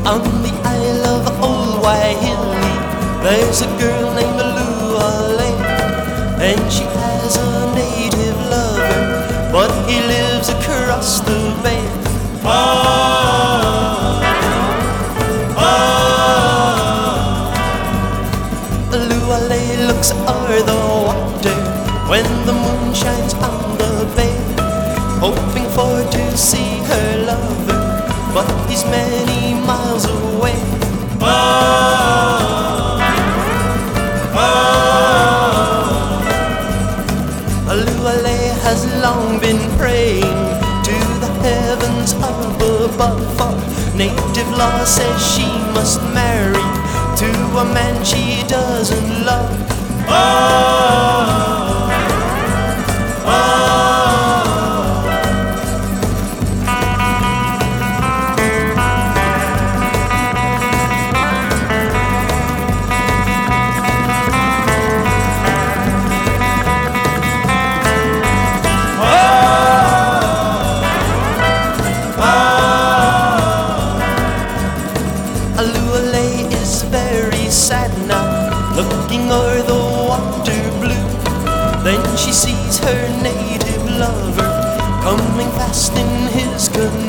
On the Isle of Old Waihili, there's a girl named Luale, and she has a native lover, but he lives across the bay. Luale looks o'er the water when the moon shines on the bay, hoping for to see her lover, but he's many miles away. Luale has long been praying to the heavens up above, for native law says she must marry to a man she doesn't love. Luale is very sad now, looking o'er the water blue. Then she sees her native lover coming fast in his canoe.